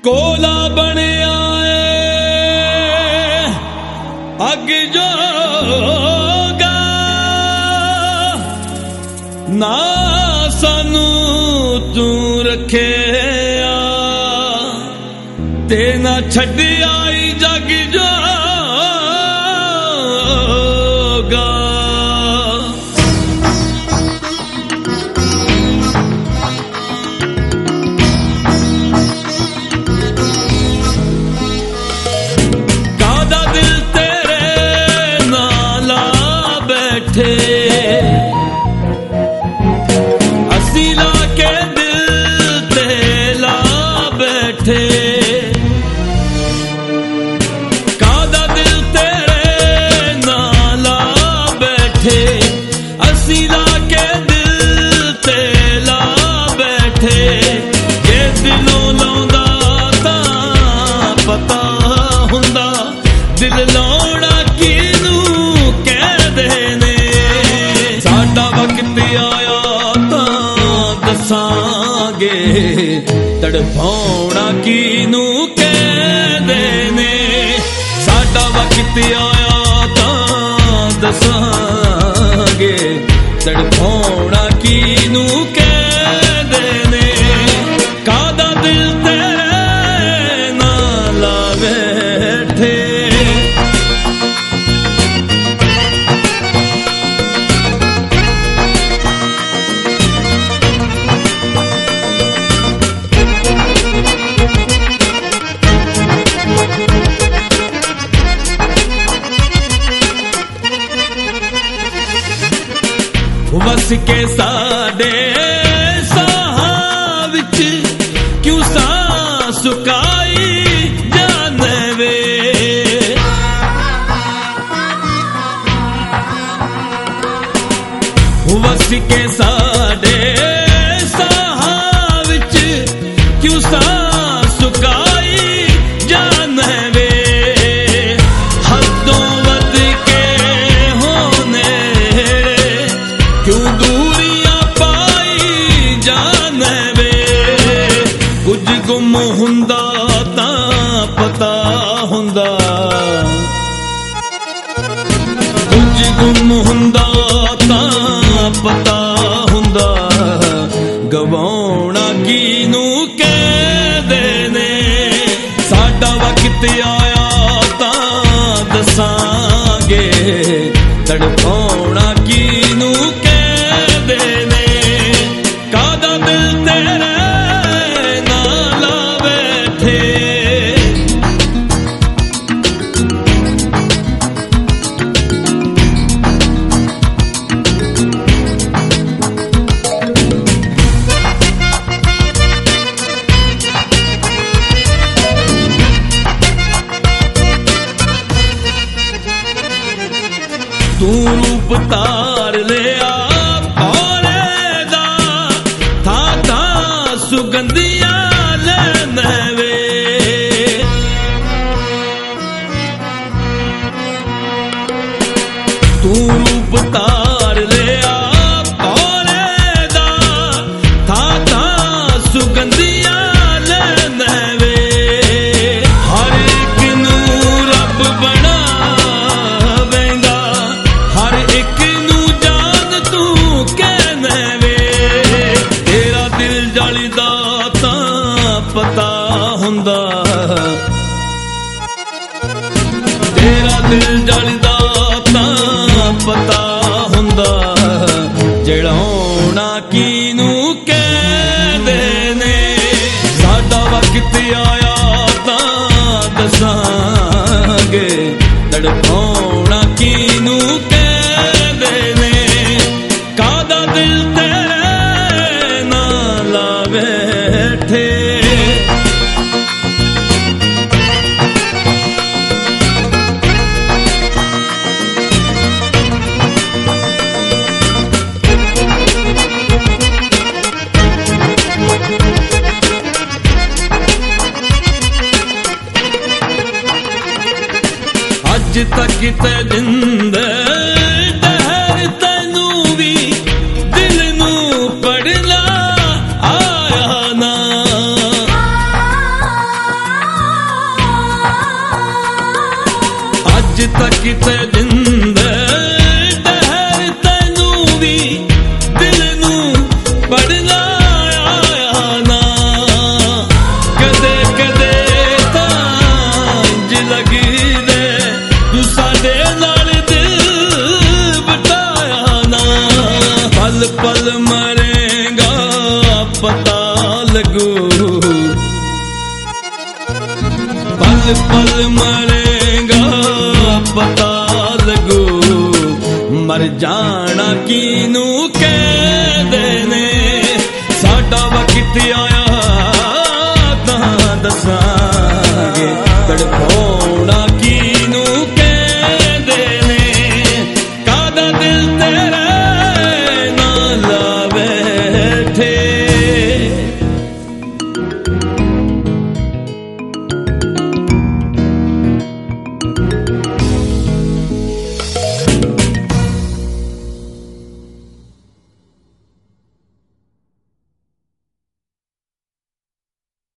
Cola बनया अग जोगा ना सानू तू रखे ते ना छड़ आई जग जोगा। कादा दिल तेरे नाला बैठे असी ला के दिल ते ला बैठे। कादा दिल तेरे नाला बैठे असी ला के दिल ते ला बैठे। जे दिलों लाउंदा तां पता हुंदा दिल लाउणा किनू कहदे ने। साडा वक्त आया तां दसांगे तड़पाउणा किनू कहदे ने। साडा वक्त आया तां दसांगे तड़पाउणा किनू कहदे ने। कादा दिल तेरे नाला बैठे वस के साडे साहां विच क्यों सां सुकाई जाने वे। वस के साडे साहां विच क्यों सां सुकाई जाने वे। हदों वध के होने क्यों दूरियां पाई जाने वे। कुछ गुम हुंदा तां पता हुंदा कुछ गुम हुंदा तां पता हुंदा। गवाउणा किनू कहदे ने। साडा वक्त आया तां दसांगे तड़पाउणा किनू कहदे ने। कादा दिल तेरे नाला बैठे तू रूप तार लिया भोले दा था था सुगंधियां लेने वे। तू रूप तार लिया भोले दा था था सुगंधियां लेने वे। हर एक नू रब बनावेंगा हर एक नू जान तू कहने वे। तेरा दिल जलदा तां पता हुंदा तेरा दिल जलदा तां पता हुंदा। जलाउणा किनू कहदे ने। साडा वक्त आया तां दसांगे तड़पाउणा किनू कहदे ने। कादा दिल तेरे नाला बैठे अज तक ते जिंदे डहर तैनू भी दिल नू पढ़ना आया ना। लगू पल पल मरेगा पता लगू मर जाना किनू कह देने साडा वक्त आया तां दसां